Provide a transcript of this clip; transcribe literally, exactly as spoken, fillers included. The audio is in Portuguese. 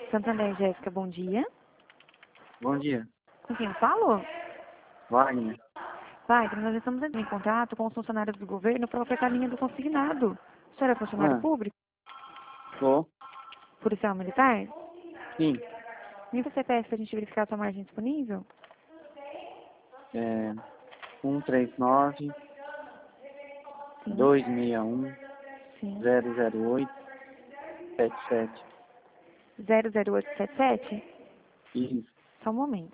Santander, Jéssica, bom dia. Bom dia. Com quem eu falo? Wagner. Wagner, nós estamos entrando em contato com os funcionários do governo para ofertar a linha do consignado. O senhor é funcionário Ah, público? tô. Policial militar? Sim. Me você peça para a gente verificar a sua margem disponível? É um três nove, Sim. dois seis um, Sim. zero zero oito, sete sete. zero zero oito sete sete? Isso. Só um momento.